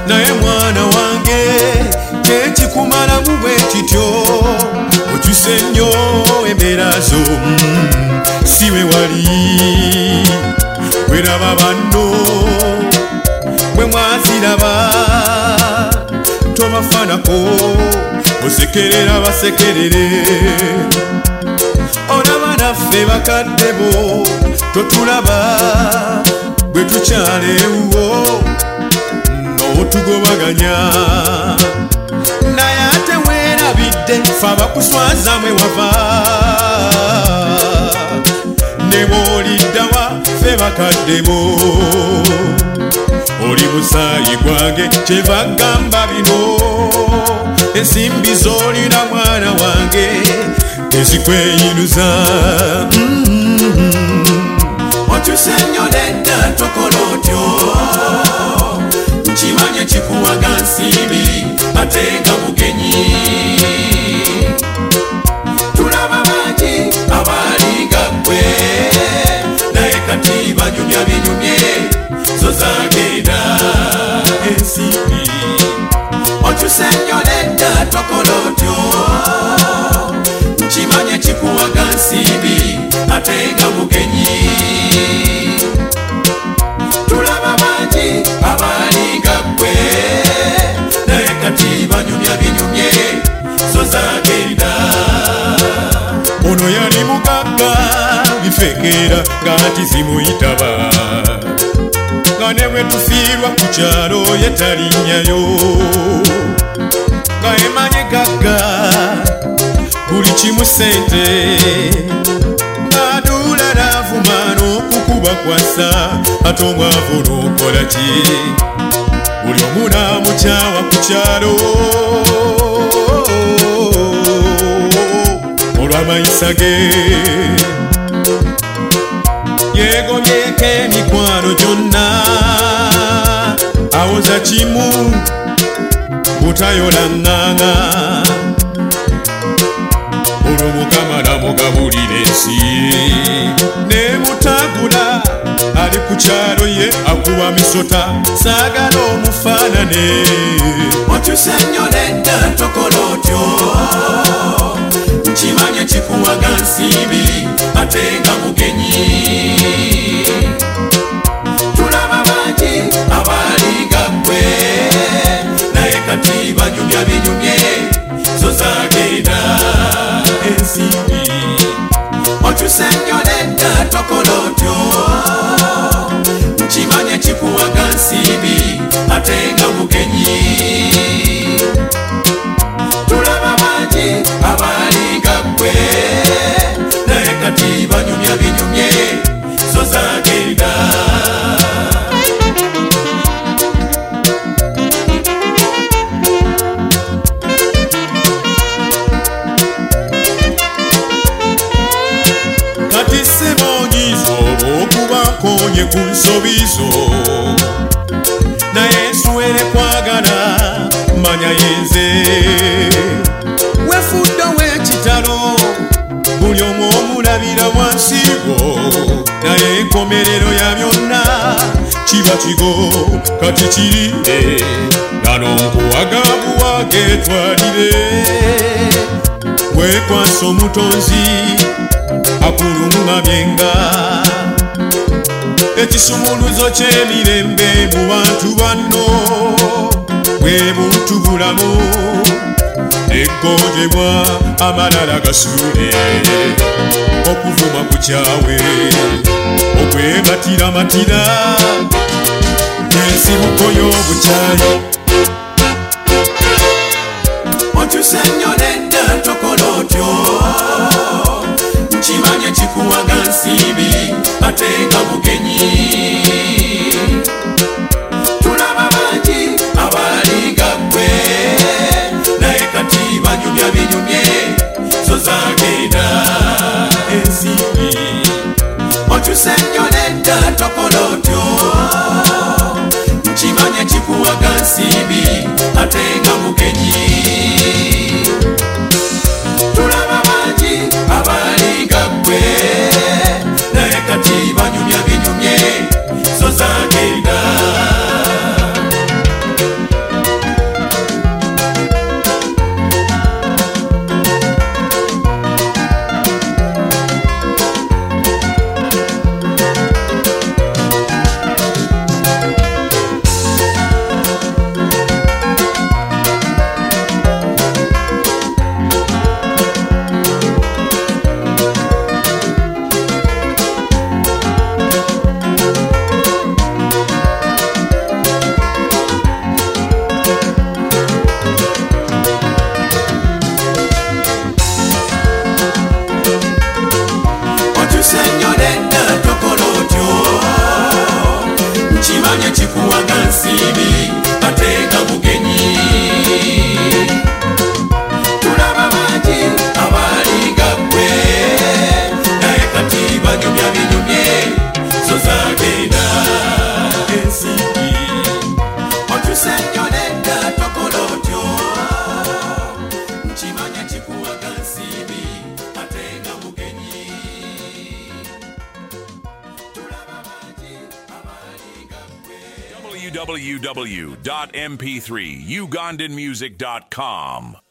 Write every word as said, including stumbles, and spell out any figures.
naye mwana wange kyekikumala mu bwe kityo okyuse nnyo embeera zo si we wali weraba banno bwe mwaziraba tobafaanako osekerera basekerere olaba naffe bakadde bo totulaba bwe tukyalewo n'otugobaganya naye ate weerabidde ffe abakuswaza mwe wava ne bw'oliddawa ffe bakadde bo oli musaayi gwange kyeva gamba bino ensimbi z'olina mwana wange tezikweyinuza okyuse nnyo nedda tokola otyo nkimanye kikuwaga nsimbi ate nga mugenyi tulaba bangi abalinga ggwe naye kati banyumya binyumye zo zagenda ensimbi okyuse nnyo nedda tokola otyo nkimanye kikuwaga nsimbi ate nga mugenyi tulaba bangi abalinga ggwe naye kati banyumya binyumye zo zagenda ono yali mugagga bifekeera ng'ati zimuyitaba nga ne bwe tufiirwa ku kyalo ye talinnyayo nga emanye gagga buli kimu sente ng'aduula n'avuma n'okukuba kwasa ate omwavu n'okola ki buli omu n'amukyawa ku kyalo olw'amayisa ge yeegomyeko emikwano gyonna awoza kimu butayola ŋŋaŋa olwo mukama namugabulira ensi ne mutagula ali ku kyalo ye akuba misota saagala omufaanane okyuse nnyo nedda tokola otyo nkimanye kikuwaga nsimbi ate nga mugenyi tulaba bangi abalinga ggwe naye kati banyumya binyumye zo zagenda ensimbi okyuse nnyo nedda tokola otyo nkimanye kikuwaga nsimbi ate nga mugenyi tulaba bangi abalinga ggwe naye kati banyumya binyumye zo zagenda kati sebonyizo olw'okuba nkonye ku nsobi zo naye nsuwere kwagala manya yenze wefudde w'ekitalo buli omu omulabira wansi wo naye enkomerero ya byonna kiba kigo kati kirinde gano nkuwaga buwage twalire wekwasa omutonzi akulungamyenga ekisumuluzo ky'emirembe mu bantu banno bwe buntu bulamu ekkonjebwa amalala gasuule okuvuma ku kyawe okwebatiratira n'ensibuko y'obukyayi okyuse nnyo nedda tokola otyo nkimanye kikuwaga nsimbi ate nga mugenyi tulaba bangi abalinga ggwe naye kati banyumya binyumye zo zagenda ensimbi okyuse nnyo nedda tokola otyo nkimanye kikuwaga nsimbi ate nga mugenyi tulaba bangi abalinga ggwe naye kati banyumya binyumye zo zagenda w w w dot m p three ugandan music dot com.